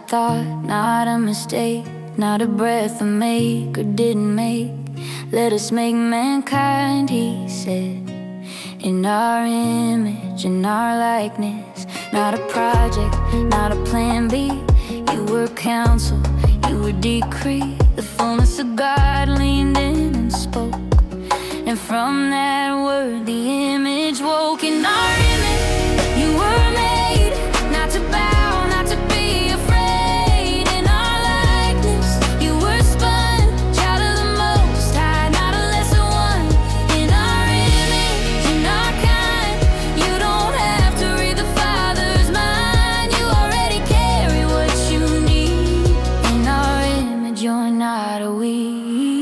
thought, not a mistake, not a breath I make or didn't make. Let us make mankind, he said, in our image, in our likeness. Not a project, not a plan B. You were counsel, you were decree. The fullness of God leaned in and spoke, and from that word the image woke. In our image you were made, not to bow, not to be afraid. In our likeness you were spun, child of the Most High, not a lesser one. In our image, in our kind, you don't have to read the Father's mind. You already carry what you need. In our image, you're not a weed.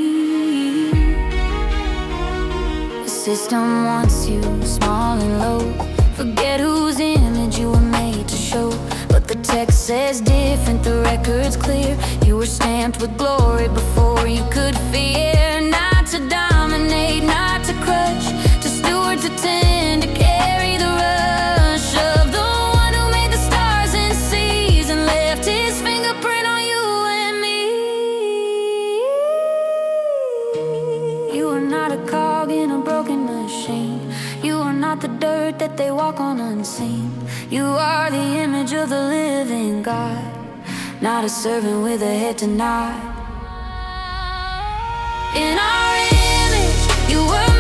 The system wants you small and low. Forget whose image you were made to show. But the text says different, the record's clear. You were stamped with glory before you could fear. Not to dominate, not to crush, to steward, to tend, to carry the rush of the one who made the stars and seas and left his fingerprint on you and me. You are not a cog in a broken machine. You are not the dirt that they walk on unseen. You are the image of the living God, not a servant with a head to nod. In our image, you were